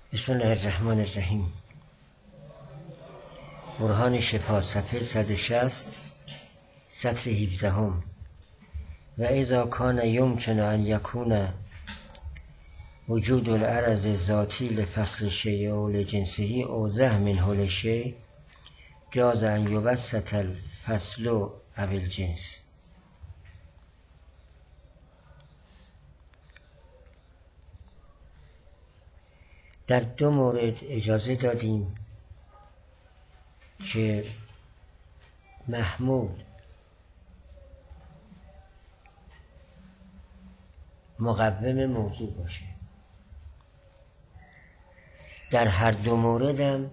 بسم الله الرحمن الرحیم. برهان شفا، صفحه 160، سطر 17. و اذا کان یمکن ان یکون وجود العرض ذاتی لفصل الشیء او لجنسه اوضح منه للشیء جاز ان یبسط الفصل او الجنس. در دو مورد اجازه دادیم که محمول مقوم موضوع باشه. در هر دو موردم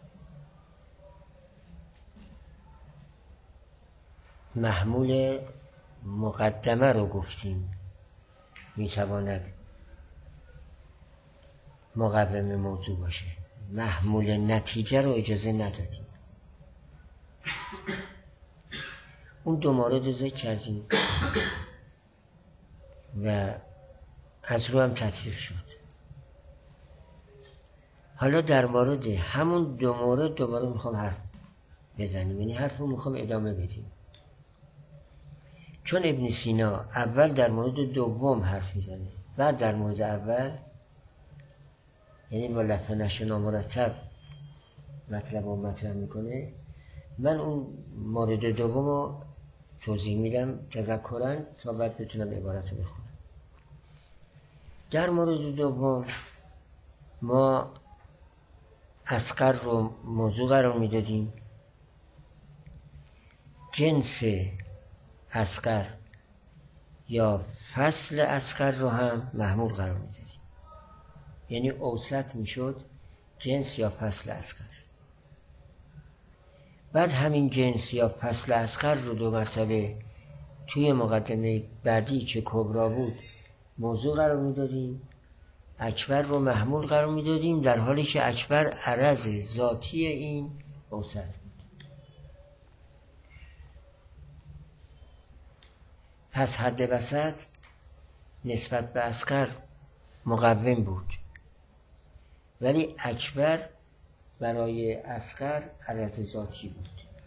محمول مقدمه رو گفتیم میتواند مقوم موضوع باشه، محمول نتیجه رو اجازه ندادیم. اون دو مورد رو ذکر کردیم و از رو هم تطبیق شد. حالا در مورد همون دو مورد دوباره میخوام حرف بزنیم، یعنی حرف رو میخوام ادامه بدیم، چون ابن سینا اول در مورد دوم حرف میزنه، بعد در مورد اول یعنی با لفظ نشر نامرتب مطلب رو مطرح میکنه. من اون مورد دوم رو توضیح میدم تذکراً تا بعد بتونم عبارت رو بخونم. در مورد دوم ما اصغر رو موضوع قرار میدادیم، جنس اصغر یا فصل اصغر رو هم محمول قرار میدادیم، یعنی اوسط میشد جنس یا فصل اصغر. بعد همین جنس یا فصل اصغر رو دو مرتبه توی مقدمه بعدی که کبرا بود موضوع قرار میدادیم، اکبر رو محمول قرار میدادیم، در حالی که اکبر عرض ذاتی این اوسط بود. پس حد وسط نسبت به اصغر مقوم بود، ولی اکبر برای اصغر عرض ذاتی بود.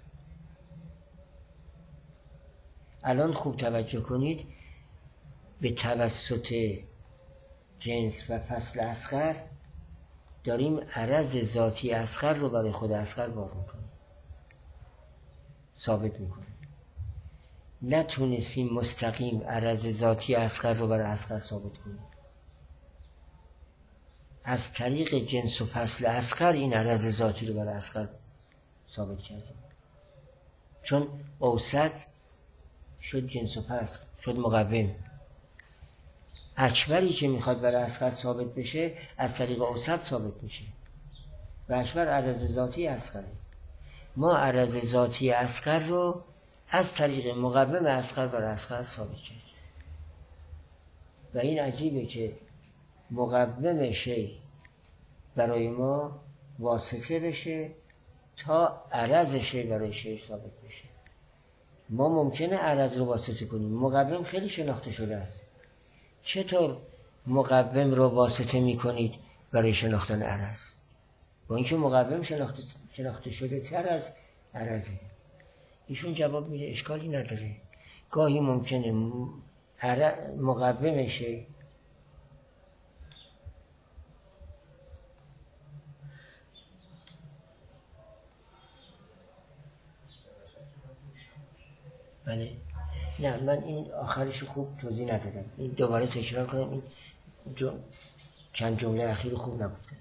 الان خوب توجه کنید، به توسط جنس و فصل اصغر داریم عرض ذاتی اصغر رو برای خود اصغر بار میکنیم، ثابت میکنیم. نتونستیم مستقیم عرض ذاتی اصغر رو برای اصغر ثابت کنیم، از طریق جنس و فصل اصغر این عرض ذاتی رو برای اصغر ثابت کردیم، چون اوسط شد جنس و فصل، شد مقوم. اکبری که میخواد برای اصغر ثابت بشه از طریق اوسط ثابت میشه و اکبر عرض ذاتی اصغره. ما عرض ذاتی اصغر رو از طریق مقوم اصغر برای اصغر ثابت کردیم و این عجیبه که مقوم شی برای ما واسطه بشه تا عرض شی برای شی ثابت بشه. ما ممکنه عرض رو واسطه کنیم، مقوم خیلی شناخته شده است. چطور مقوم رو واسطه میکنید برای شناختن عرض؟ با اینکه مقوم شناخته شده تر از عرضه. ایشون جواب میده اشکالی نداره، گاهی ممکنه مقوم شی بله. نه من این آخرش خوب توضیح ندادم، این دوباره تکرار کنم، این چند جمله اخیر خوب نگفتم.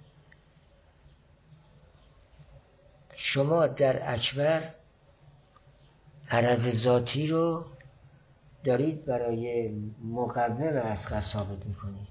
شما در اکبر عرض ذاتی رو دارید برای مقوم اصغر ثابت میکنید،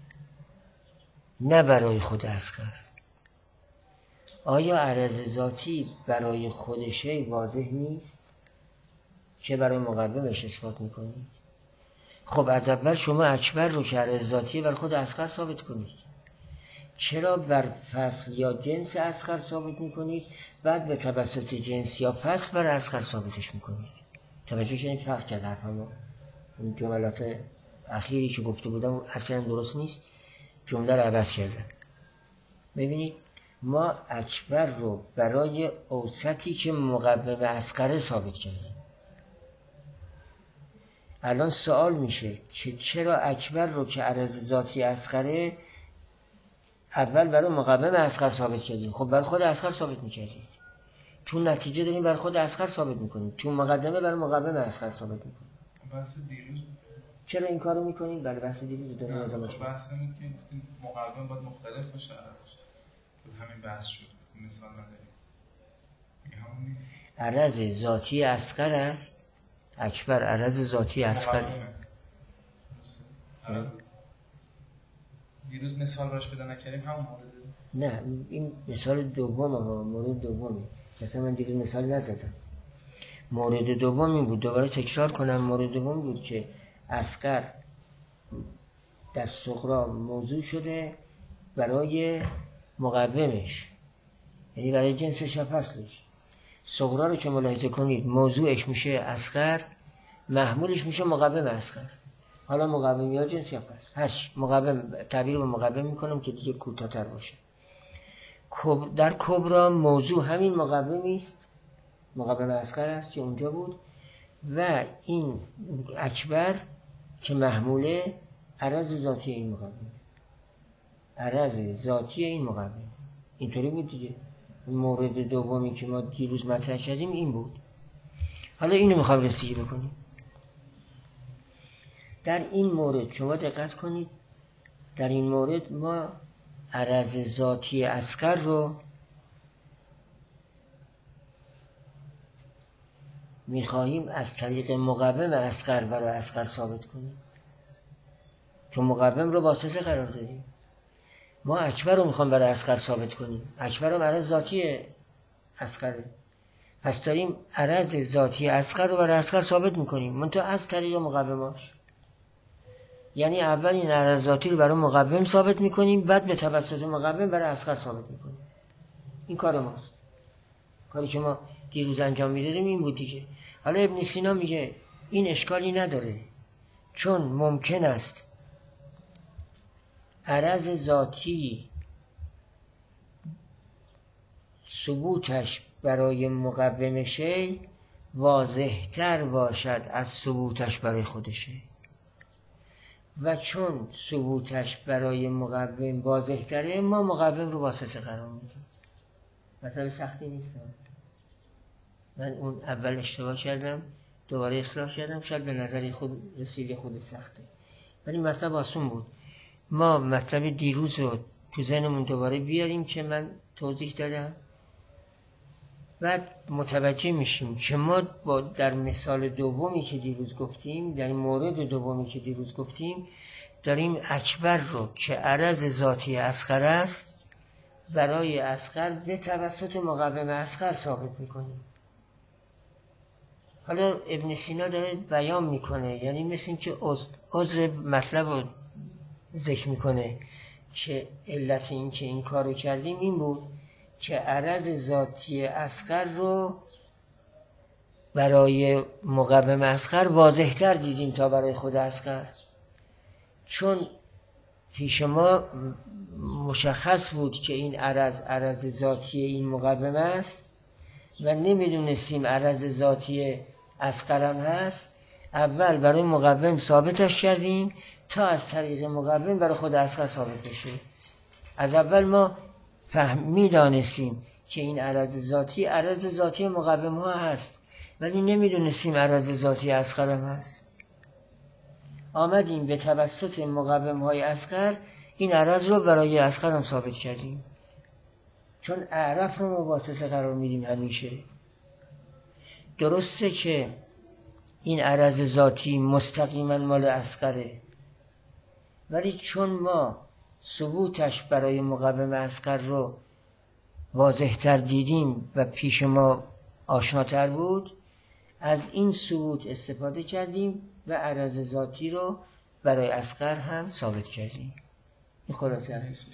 نه برای خود اصغر. آیا عرض ذاتی برای خود شی واضح نیست که برای مقومش اثبات میکنید؟ خب از اول شما اکبر رو که عرض ذاتیه بر خود اصغر ثابت کنید. چرا بر فصل یا جنس اصغر ثابت میکنید بعد به توسط جنس یا فصل بر اصغر ثابتش میکنید؟ توجه کنید فرق کرد حرفم. اون جملات اخیری که گفته بودم اصلا درست نیست، جمله رو عوض کردم. ببینید ما اکبر رو برای اوسطی که مقوم اصغر ثابت کردیم. الان سوال میشه که چرا اکبر رو که عرض ذاتی اصغره اول برای مقوم اصغر ثابت کردیم؟ خب برای خود اصغر ثابت میکردید، تو نتیجه داریم برای خود اصغر ثابت میکنیم، تو مقدمه برای مقوم اصغر ثابت میکنیم. بحث دیروز بود. چرا این کارو میکنیم؟ برای بحث دیروز داریم ادامه میدیم. بحث این بود که گفتیم مقوم باید مختلف باشه ازش. همین بحث شد. مثال نداریم. همون نیست. عرض ذاتی اصغر است، اکبر عرض ذاتی اصغر. دیروز مثال براش پیدا نکردیم همون مورد. نه این مثال دومه ها، مورد دومه. مثلا من دیروز مثال نزدم. مورد دوم این بود، دوباره تکرار کنم. مورد دوم بود که اصغر در صغرا موضوع شده برای مقومش، یعنی برای جنسش و فصلش. صغرا رو که ملاحظه کنید موضوعش میشه اصغر، محمولش میشه مقوم اصغر. حالا مقوم یا جنس یا فصل هش مقوم، تعبیر رو مقوم میکنم که دیگه کوتاه‌تر باشه. در کبرا موضوع همین مقومی است، مقوم اصغر است که اونجا بود، و این اکبر که محموله عرض ذاتی این مقوم، عرض ذاتی این مقوم. اینطوری بود دیگه. مورد دومی که ما دیروز مطرح کردیم این بود. حالا اینو میخوام رسیدگی بکنیم. در این مورد شما دقت کنید، در این مورد ما عرض ذاتی اصغر رو میخواهیم از طریق مقوم اصغر برای اصغر ثابت کنیم، چون مقوم رو واسطه قرار دادیم. ما اکبر رو میخوام برای اصغر ثابت کنیم، اکبر رو عرض ذاتی اصغره، پس داریم عرض ذاتی اصغر رو برای اصغر ثابت میکنیم، منتها از طریق مقوماش. یعنی اول این عرض ذاتی رو برای مقوم ثابت میکنیم، بعد به توسط مقوم برای اصغر ثابت میکنیم. این کار ماست، کاری که ما دیروز انجام میدادیم این بود دیگه. حالا ابن سینا میگه این اشکالی نداره، چون ممکن است عرض ذاتی ثبوتش برای مقوم شی واضح‌تر باشد از ثبوتش برای خودشه، و چون ثبوتش برای مقوم واضح‌تره ما مقوم رو واسطه قرار میدیم. مطلب سختی نیست. من اون اول اشتباه کردم، دوباره اصلاح کردم، شاید به نظر خود رسیده خود سخته، ولی مطلب آسون بود. ما مطلب دیروز رو تو ذهنمون دوباره بیاریم که من توضیح دادم، بعد متوجه میشیم که ما در مثال دومی که دیروز گفتیم، در این مورد دومی که دیروز گفتیم، داریم اکبر رو که عرض ذاتی اصغر است برای اصغر به توسط مقوم اصغر ثابت میکنیم. حالا ابن سینا داره بیان میکنه، یعنی مثل این که عذر مطلب رو ذکر میکنه که علت این که این کار رو کردیم این بود که عرض ذاتی اصغر رو برای مقوم اصغر واضح‌تر دیدیم تا برای خود اصغر، چون پیش ما مشخص بود که این عرض ذاتی این مقوم است و نمیدونستیم عرض ذاتی اصغر هم هست. اول برای مقوم ثابتش کردیم تا از طریق مقوم برای خود اصغر ثابت بشه. از اول ما میدانستیم که این عرض ذاتی مقوم ها هست، ولی نمیدونستیم عرض ذاتی اصغر هم هست. آمدیم به توسط مقوم های اصغر این عرض رو برای اصغر هم ثابت کردیم، چون اعرف رو ما واسطه قرار میدیم همیشه. درسته که این عرض ذاتی مستقیما مال اصغره، ولی چون ما ثبوتش برای مقوم اصغر رو واضح‌تر دیدیم و پیش ما آشناتر بود، از این ثبوت استفاده کردیم و عرض ذاتی رو برای اصغر هم ثابت کردیم. این خلاصه است.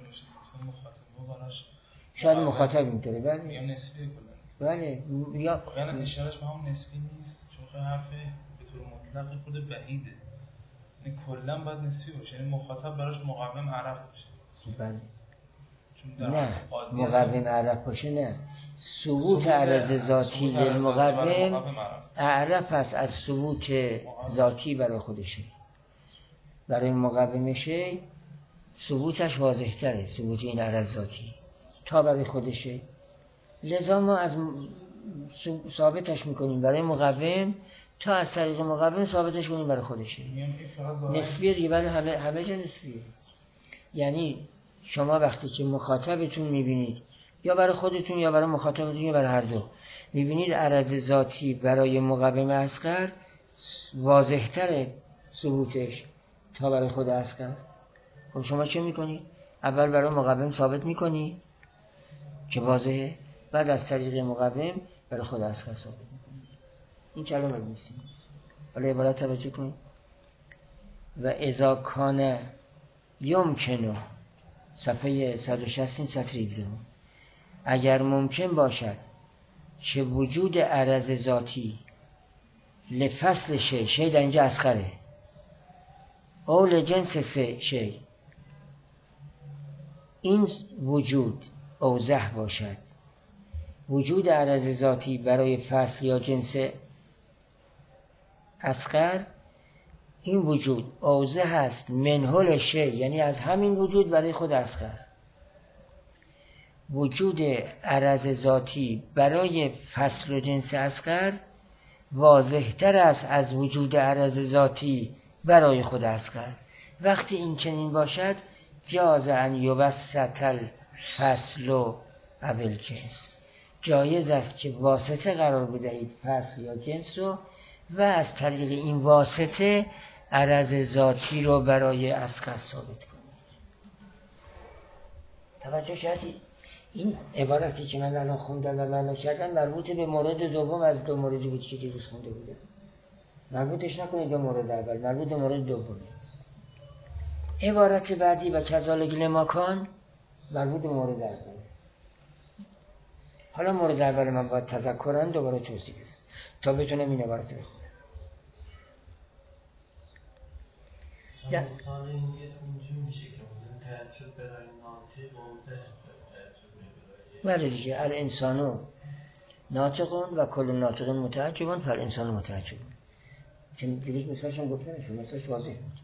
شاید مخاطب اینطوره، بله یا نسبی کلا، بله، یا یعنی اشارهش به هم نسبی نیست، چون حرف به طور مطلق خود بعیده، یعنی کلا باید نسبی باشه، یعنی مخاطب براش مقوم عرف باشه. بله، نه مقوم اعرف باشه نه. ثبوت عرض ذاتی للمقوم اعرف است از ثبوت ذاتی برای خودشه. برای مقومشه ثبوتش واضح تره، ثبوت این عرض ذاتی تا برای خودشه. لذا ما از ثابتش میکنیم برای مقوم تا از طریق مقوم ثابتش کنیم برای خودشه. نسبیه دیگه، برای همه جا نسبیه. یعنی شما وقتی که مخاطبتون میبینید، یا برای خودتون یا برای مخاطبتون یا برای هر دو، میبینید عرض ذاتی برای مقوم اصغر واضح تره ثبوتش تا برای خود اصغر. خب شما چه میکنی؟ اول برای مقوم ثابت میکنی که واضحه، بعد از طریق مقوم برای خود اصغر ثابت میکنی. این کلمه بنویسید. حالا عبارت توجه کنید. و اذا کان یمکنه، صفحه 160 سطر 17، اگر ممکن باشد که وجود عرض ذاتی لفصل شی در اینجا اصغره او لجنس شی، این وجود اوضح باشد، وجود عرض ذاتی برای فصل یا جنس اصغر، این وجود اوضح است منحل شی، یعنی از همین وجود برای خود اصغر. وجود عرض ذاتی برای فصل و جنس اصغر واضح تر است از وجود عرض ذاتی برای خود اصغر. وقتی این چنین باشد جاز ان یوسط الفصل و قبل جنس، جایز است که واسطه قرار بدهید فصل یا جنس رو و از طریق این واسطه عرض ذاتی رو برای اصغر ثابت کنید. توجه کردید؟ این عبارتی که من الان خوندم و معنا کردم مربوط به مورد دوم از دو موردی بود که دیروز خونده بودم. مربوطش نکنید به مورد اول، مربوط به مورد دومه. عبارت بعدی و کذالک لماکان مربوط به مورد اول. حالا مورد اول من باید تذکرن دوباره توضیح بدم تا بتونم این عبارت رو بخونم. مثال این اینجوری میشه که تعجب برای ناطق واضح است، تعجب برای بله دیگه، الانسانو ناطقون و کل ناطقین متعجبون فالانسان متعجبون. که دیروز مثالشون گفتنشون مثالش واضح بود.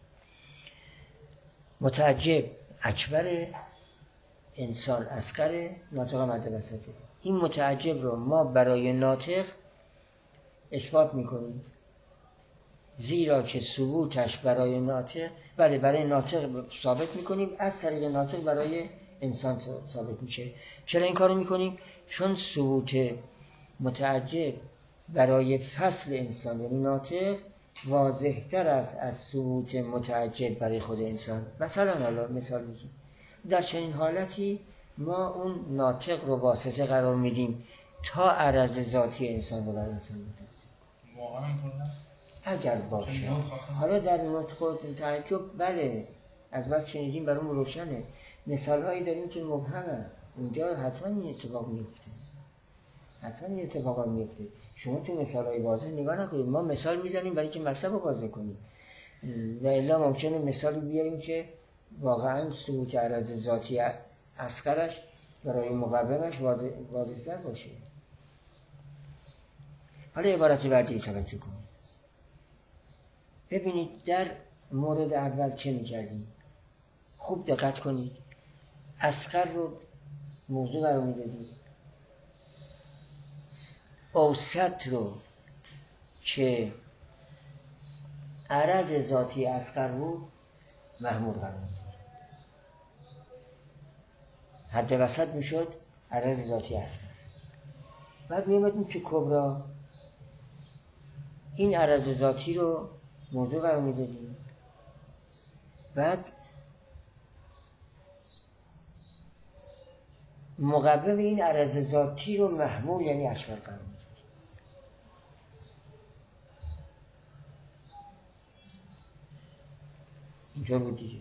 متعجب اکبر، انسان اصغر، ناطق مد وسطه. این متعجب رو ما برای ناطق اثبات میکنیم، زیرا که ثبوتش برای ناطق، بله برای ناطق ثابت میکنیم، از طریق ناطق برای انسان ثابت میشه. چرا این کارو میکنیم؟ چون ثبوت متعجب برای فصل انسان یعنی ناطق واضح تر است از ثبوت متعجب برای خود انسان. مثلا حالا مثال بگیم، در چنین حالتی ما اون ناطق رو واسطه قرار میدیم تا عرض ذاتی انسان رو برای انسان متعجب. واقعا اینطور هست؟ اگر باشه. حالا در نطق تعجب بله از بس شنیدیم برام روشنه. مثال هایی داریم که مبهمه، اونجا حتما این اتفاق میفته، حتما این اتفاق میفته. شما تو مثال های واضح نگاه نکنید، ما مثال میزنیم برای که مطلب رو واضح کنیم و الا ممکنه مثالی بیاریم که واقعا ثبوت عرض ذاتی اصغرش برای مقومش واضح تر باشه. حالا عبارت بعدی توجه کنید. ببینید در مورد اول چه میکردیم؟ خوب دقت کنید. اصغر رو موضوع قرار میدادیم، اوسط رو که عرض ذاتی اصغر بود محمول قرار میدادیم، حد وسط میشد عرض ذاتی اصغر. بعد میامدیم که کبرا، این عرض ذاتی رو موضوع قرار میدادیم، بعد مقوم این عرض ذاتی رو محمول یعنی اکبر قرار میدادیم. اینجا بود دیگه.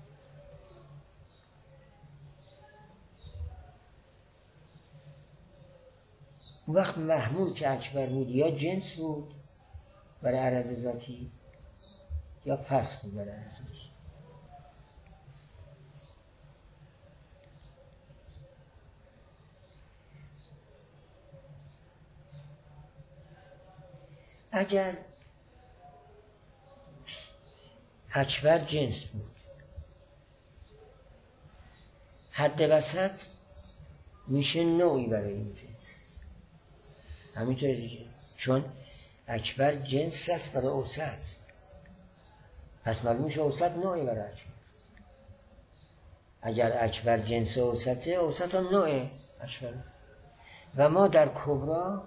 اون وقت محمول که اکبر بود یا جنس بود برای عرض ذاتی یا فصل بود برای عرض ذاتی. اگر اکبر جنس بود، حد وسط میشه نوعی برای این جنس، همینطوری دیگه، چون اکبر جنس است برای اوسط، پس معلوم میشه اوسط نوعی برای اکبر. اگر اکبر جنس اوسطه، اوسط هم نوع اکبر. و ما در کبرا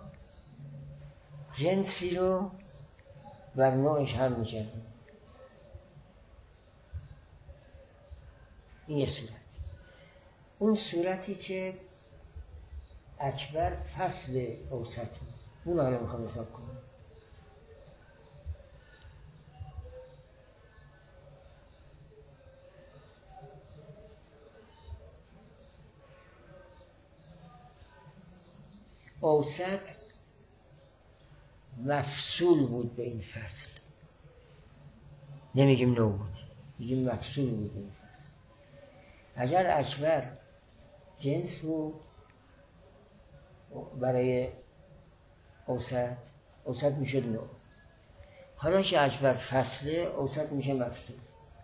جنسی رو بر نوعش هم میکردیم. این یه صورت. اون صورتی که اکبر فصل اوسط بود، اون حالا میخوام حساب کنم. اوسط مفصول بود به این فصل، نمیگیم نو بود، میگیم مفصول بود به این فصل. اگر اکبر جنس بود برای اوسط، اوسط میشه نو. حالا که اکبر فصله، اوسط میشه مفصول.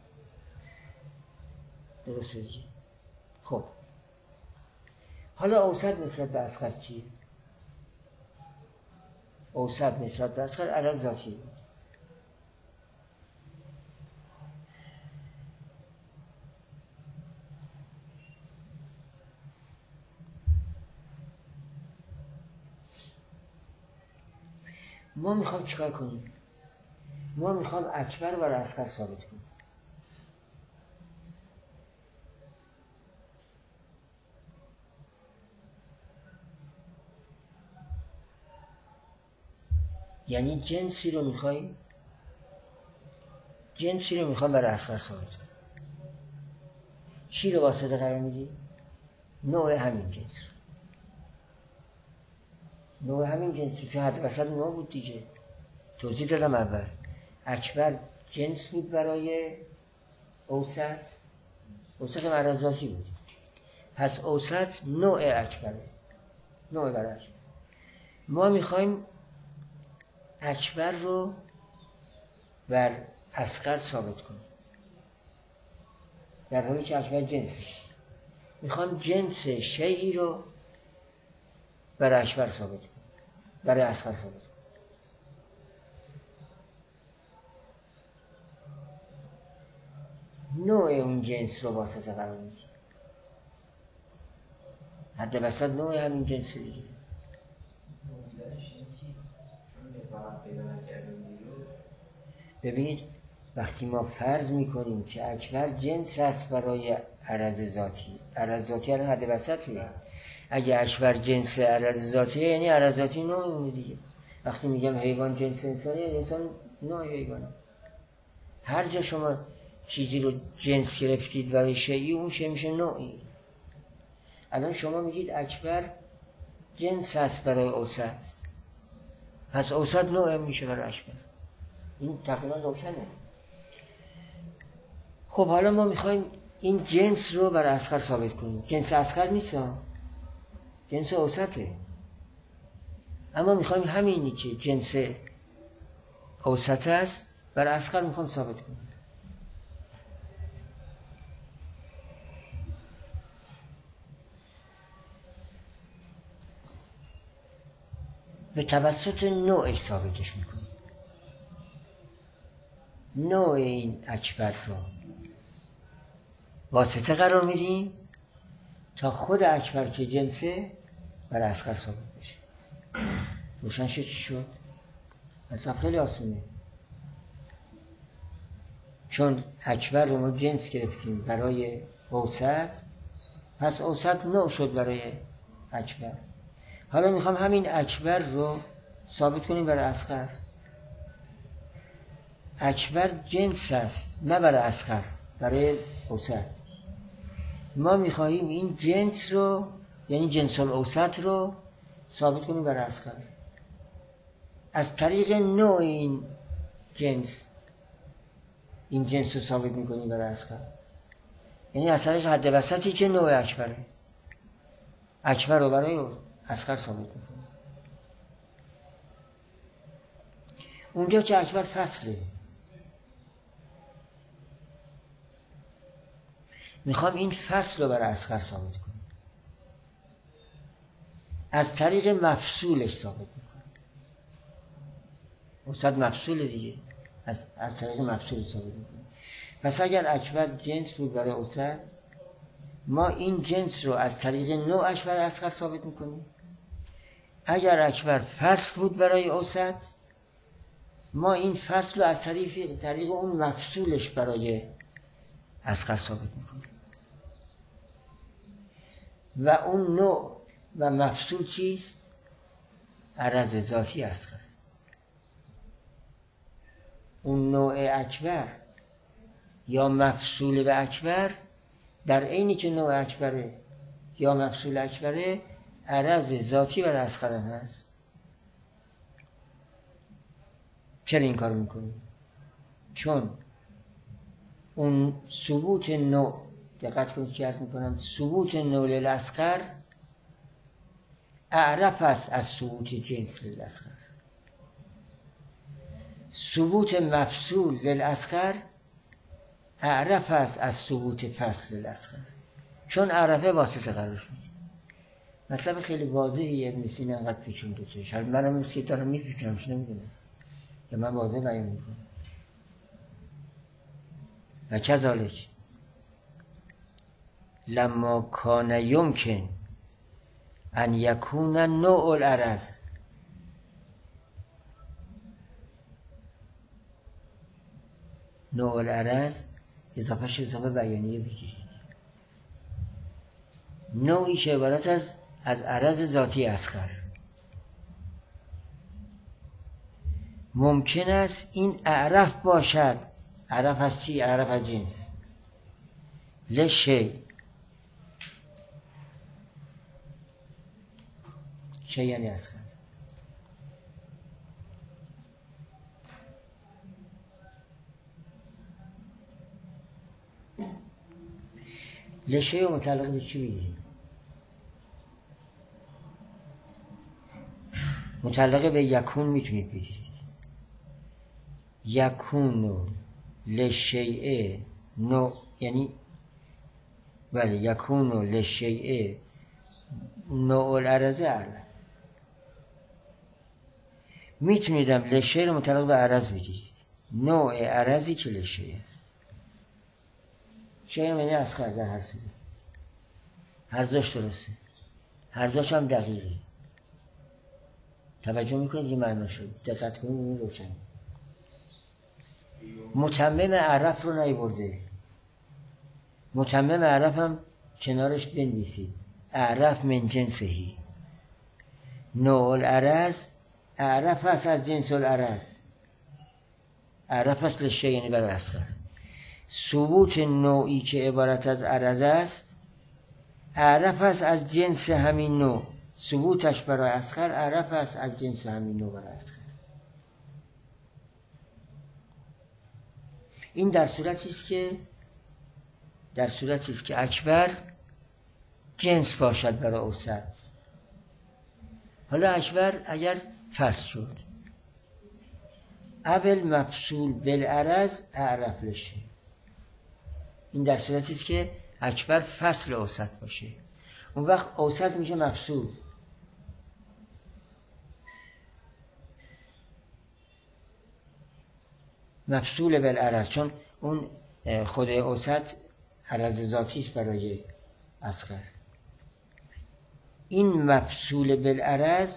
درسته جی؟ خب حالا اوسط نسبت به اصغر چیه؟ اوسط نسبت به اصغر عدد ذاتی بود. ما میخوام چیکار کنیم؟ ما میخوام اکبر برای اصغر ثابت کنیم. یعنی جنسی رو میخوایم برای اصغر ثابت کنیم. چی رو واسطه قرار میدی؟ نوع همین جنس رو. نوع همین جنسی که حد وسط نوع بود دیگه. توضیح دادم اول. اکبر جنس بود برای اوسط، اوسط مرزاتی بود. پس اوسط نوع اکبره، نوع برای اکبر. ما میخوایم اکبر رو بر اصغر ثابت کنیم، در حالی که اکبر جنسه. میخوام جنس شیئی رو برای اکبر ثابت کنیم، برای اصغر ثابت کنیم. نوع اون جنس رو واسطه قرار میدیم. حد وسط نوع همین جنس دیگه. ببینید وقتی ما فرض میکنیم که اکبر جنس است برای عرض ذاتی، عرض ذاتی الان حد وسطه. اگه اکبر جنس عرض ذاتیه یعنی عرض ذاتی نوع اونه دیگه. وقتی میگم حیوان جنس انسانیه، انسان نوع حیوانه. هر جا شما چیزی رو جنس گرفتید برای شیئی، اون شی میشه نوعی. الان شما میگید اکبر جنس است برای اوسط، پس اوسط نوع میشه برای اکبر. این تقریبا روشنه. خب حالا ما میخوایم این جنس رو برای اصغر ثابت کنیم. جنس اصغر نیست، جنس اوسطه. اما میخوایم همینی که جنس اوسط است برای اصغر میخوایم ثابت کنیم. به توسط نوعش ثابتش میکنیم. نوع این اکبر رو واسطه قرار میدیم تا خود اکبر که جنسه برای اصغر ثابت بشه. روشن شد چی شد؟ مثلا خیلی آسونه. چون اکبر رو ما جنس گرفتیم برای اوسط، پس اوسط نوع شد برای اکبر. حالا میخوام همین اکبر رو ثابت کنیم برای اصغر. اکبر جنس است، نه برای اصغر، برای اوسط. ما میخواهیم این جنس رو، یعنی جنس الاوسط رو ثابت کنیم برای اصغر از طریق نوع این جنس رو ثابت میکنیم برای اصغر. یعنی از طریق حد وسطی که نوع اکبره، اکبر رو برای اصغر ثابت میکنیم. اونجا که اکبر فصله. میخوام این فصل رو برای اصغر ثابت کنم، از طریق مفصولش ثابت میکنم. اوسط مفصول دیگه، از طریق مفصول ثابت میکنم. پس اگر اکبر جنس بود برای اوسط، ما این جنس رو از طریق نوعش برای اصغر ثابت میکنیم. اگر اکبر فصل بود برای اوسط، ما این فصل رو از طریق اون مفصولش برای اصغر ثابت میکنیم. و اون نوع و مفصول چیست؟ عرض ذاتی اصغر. اون نوع اکبر یا مفصول به اکبر، در عینی که نوع اکبره یا مفصول اکبره، عرض ذاتی بر اصغر هم هست. چرا این کار میکنیم؟ چون اون ثبوت نوع، دقت کنید که عرض میکنم، ثبوت نوع للاصغر اعرف است از ثبوت جنس للاصغر. ثبوت مفصول للاصغر اعرف است از ثبوت فصل للاصغر، چون عرفه واسطه قرار شد. مطلب خیلی واضحی ابن سینا انقدر پیچونده توش. منم مثل که دارم میپیچونم، چه نمیدونم یا من واضح بیان میکنم. و کذالک لما کان یمکن ان یکون نوع العرض، نوع العرض اضافه بیانیه بگیرید، نوعی که عبارت از عرض ذاتی اصغر. ممکن است این اعرف باشد. اعرف از چی؟ اعرف از جنس. لشی، شی یعنی اصغر. لشی و متعلق به چی بگیریم؟ متعلق به یکون میتونید بگیرید. یکونو لشیء نو، یعنی بله، یکونو لشیء نوع العرض اعرف. میتونیدم لشیء رو متعلق به عرض بگیرید، نوع عرضی که لشیء است. شیء یعنی اصغر در هر صورت. هر دوش درسته، هر دوش هم دقیقه. توجه میکنید این معنا شد، دقت کنید این روشن. متمم عرف رو نیورده، متمم عرف هم کنارش بنویسید، اعرف من جنسهی. نوع العرض اعرف است از جنس العرض، اعرف است لشیء یعنی برای اصغر. ثبوت نوعی که عبارت از عرض است اعرف است از جنس همین نوع، ثبوتش برای اصغر اعرف است از جنس همین نوع برای اصغر. این در صورتی است که اکبر جنس باشد برای اوسط. حالا اکبر اگر فصل شد، اول مفصول بالعرض اعرف لشه. این در صورتی است که اکبر فصل اوسط باشه، اون وقت اوسط میشه مفصول. مفصول بالعرض، چون اون خود اوسط عرض ذاتی است برای اصغر. این مفصول بالعرض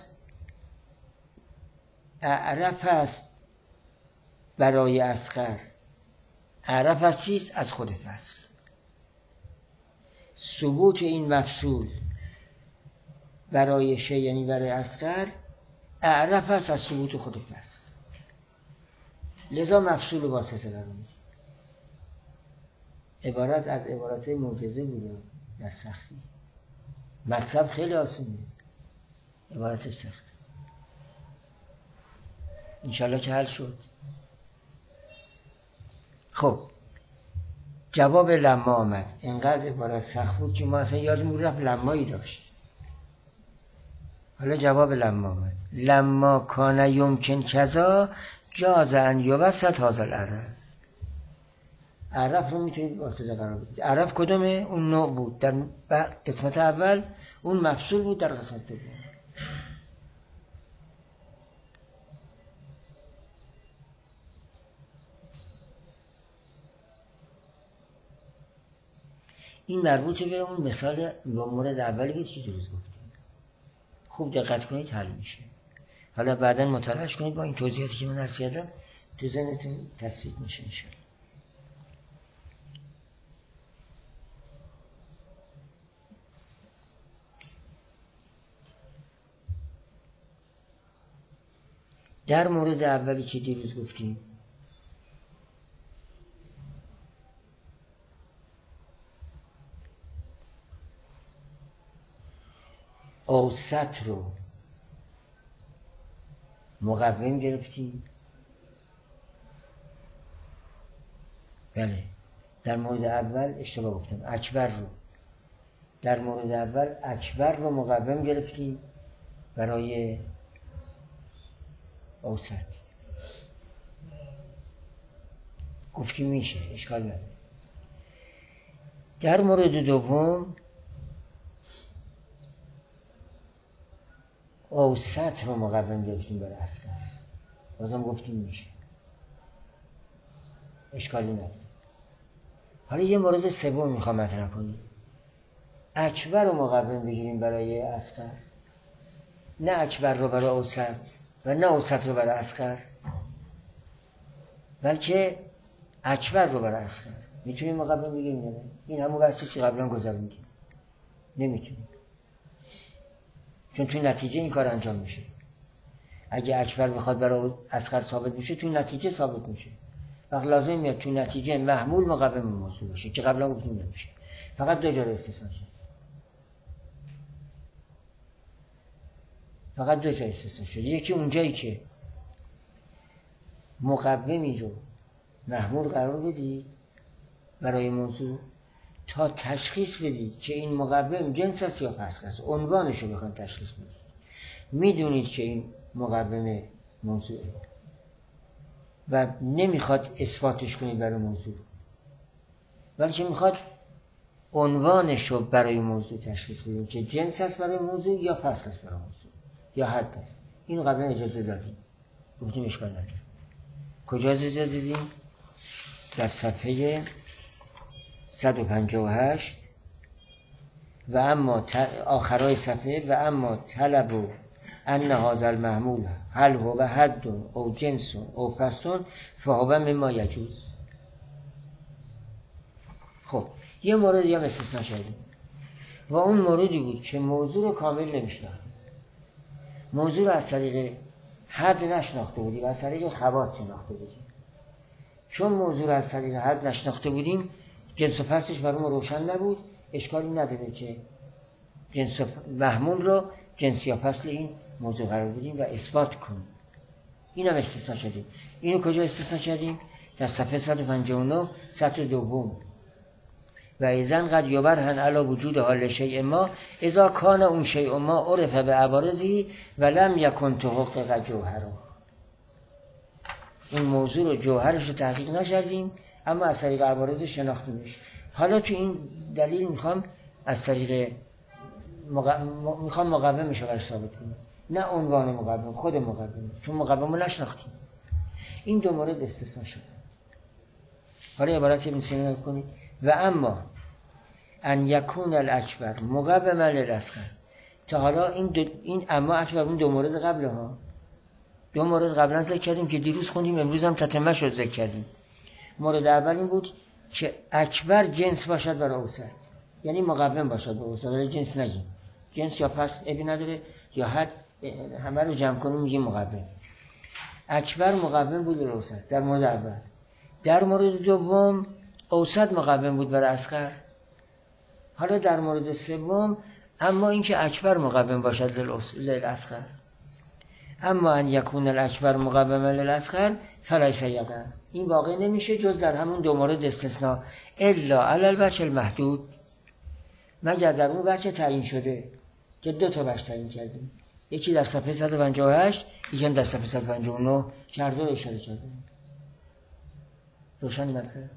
اعرف است برای اصغر. اعرف از چیست؟ از خود فصل. ثبوت این مفصول برای شی یعنی برای اصغر اعرف است از ثبوت خود فصل. لذا مفصول واسطه قرار میشه. عبارت از عبارت معجزه بوده در سختی. مطلب خیلی آسونه، عبارت سخت. انشالله که حل شد. خب جواب لما آمد. اینقدر عبارت سخت بود که ما اصلا یادمون رفت لمایی داشت. حالا جواب لما آمد. لما کان یمکن کذا جاز ان یبسط هذا العرف. عرف رو میتونید واسطه قرار بدید. عرف کدومه؟ اون نوع بود در قسمت اول، اون مفصول بود در قسمت دوم. این مربوطه به اون مثال با مورد اولی بود که دیروز گفتیم. خوب دقت کنید حل میشه. حالا بعداً مطالعهش کنید با این توضیحاتی که من عرض کردم تو ذهنتون تثبیت میشه انشاءالله. در مورد اولی که دیروز گفتیم اوسط رو مقوم گرفتیم. بله در مورد اول اشتباه گفتم، اکبر رو در مورد اول اکبر رو مقوم گرفتیم برای اوسط. گفتیم میشه، اشکال نداره. در مورد دوم اوسط رو مقوم گرفتیم برای اصغر، بازم گفتیم میشه، اشکالی نداره. حالا یه مورد سوم میخوام مطرح کنیم. اکبر رو مقوم بگیریم برای اصغر، نه اکبر رو برای اوسط و نه اوسط رو برای اصغر، بلکه اکبر رو برای اصغر میتونیم مقوم بگیریم نه؟ این همون بحثی که قبلا گذروندیم. نمیتونیم، چون توی نتیجه این کار انجام میشه. اگه اکبر بخواد برای اصغر ثابت بشه توی نتیجه ثابت میشه. وقت لازم میاد توی نتیجه محمول مقوم موضوع باشه که قبلا گفتیم نمیشه. فقط دو جای استثنا شد. فقط دو جای استثنا شد. یکی اونجایی که مقومی رو محمول قرار بدید برای موضوع تا تشخیص بدید که این مقوم جنس است یا فصل است. عنوانش رو بخواید تشخیص بدید. میدونید که این مقوم موضوعه و نمیخواد اثباتش کنید برای موضوع، بلکه میخواد عنوانش رو برای موضوع تشخیص بدید که جنس است برای موضوع یا فصل است برای موضوع یا حد است. اینو قبلا اجازه دادیم، گفتیم اشکال نداره. کجا اجازه دادیم؟ در صفحه 158 و اما آخرای صفحه و اما طلب ان هذا المحمول هل هو حد او جنس او فصل فهو مما یجوز. خب یه مورد یا استثنا کردیم و اون موردی بود که موضوع رو کامل نمیشناختیم. موضوع رو از طریق حد نشناخته بودیم و از طریق خواص شناخته بودیم. چون موضوع رو از طریق حد نشناخته بودیم جنس و فصلش برامون روشن نبود. اشکالی نداره که جنس محمول رو جنس یا فصل این موضوع قرار بدیم و اثبات کنیم. این هم استثنا کردیم. اینو کجا استثنا کردیم؟ در صفحه 159 سطر دوم. و ایزن قد یبرهن علی وجود حال شیء ما اذا کان اون شیء ما عرف به عوارضی و لم یکن تحقق جوهره. این موضوع رو جوهرش رو تحقیق نکردیم اما از طریق عوارض شناختیمش. حالا تو این دلیل میخوام از طریق میخوام مقومش رو ثابت کنم، نه عنوان مقوم، خود مقوم، چون مقوم رو نشناختیم. این دو مورد استثنا شد. حالا عبارت ابن سینا کنید و اما ان یکون الاکبر مقوما للاصغر. تا حالا این اما اکبر اون دو مورد قبل ها، دو مورد قبلا ذکر کردیم که دیروز خوندیم، امروز هم تتمه شد ذکر کردیم. مورد اول این بود که اکبر جنس باشد برای اوسط، یعنی مقوم باشد به اوسط، ولی جنس نگیم. جنس یا فصل ابی نداره یا حد، همه رو جمع کنیم میگیم مقوم. اکبر مقوم بود برای اوسط در مورد اول. در مورد دوم اوسط مقوم بود برای اصغر. حالا در مورد سوم اما اینکه اکبر مقوم باشد للاصغر، اما ان یکون الاکبر مقوما للاصغر فلیس یقع. این واقع نمیشه جز در همون دو مورد استثناء، الا علی الوجه المحدود، مگر در اون وجه تعیین شده که دو تا وجه تعیین کردیم. یکی در صفحه 158 یکی هم در صفحه 159 که هر دو اشاره کرده. روشن مطلب.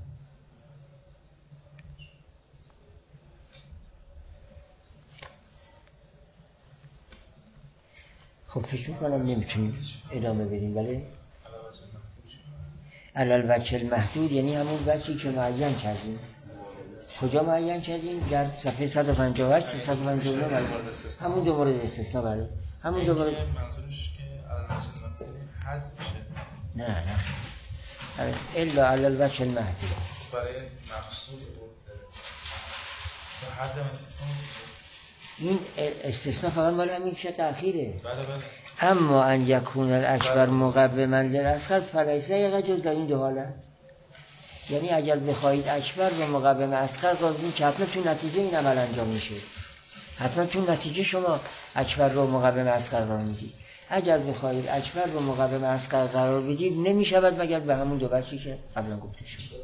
خب فکر میکنم نمیتونیم ادامه بدیم، ولی علل وجه المحدود یعنی همون وجهی که معین کردیم. کجا معین کردیم؟ در صفحه 158 تا 159 همون دو مورد استثناء. بله همون دو مورد. منظورش که علل وجه المحدود حد میشه؟ نه الا علل وجه المحدود برای مقصود و حد هم استثناء. این استثناء فقط مال همین که تأخیره. بله. اما ان یکون الاکبر مقوما للاصغر فلیس یقع جز در این دو حالت. یعنی اگر بخواهید اکبر و مقوم اصغر قرار بدین که حتما تو نتیجه این عمل انجام میشه. حتما تو نتیجه شما اکبر رو مقوم اصغر قرار میدید. اگر بخواهید اکبر رو مقوم اصغر قرار بدید نمیشود مگر به همون دو وجهی که قبلا گفته شد.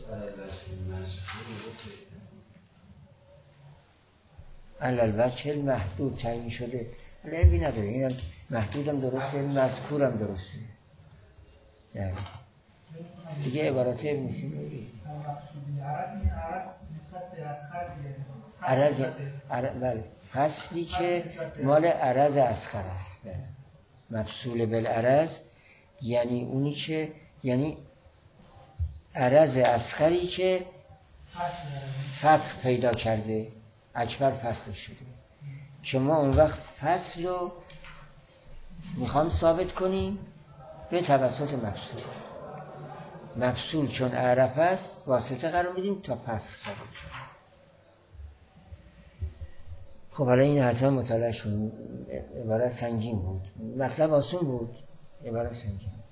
علل وجه المحدود تعیین شده. عیبی نداره، اینم محدودم درسته، مذکورم درسته. یعنی دیگه عبارت عیب نیست. بله فصلی که مال عرض اصغر است. مفصول بالعرض یعنی اونی که یعنی عرض اصغری که فصل پیدا کرده، اکبر فصل شده، که ما اون وقت فصل رو میخوام ثابت کنیم به توسط مفصول. مفصول چون اعرف است واسطه قرار میدیم تا فصل ثابت کنیم. خب حالا این حتما مطالعه شد. عبارت سنگین بود، مطلب آسون بود، عبارت سنگین.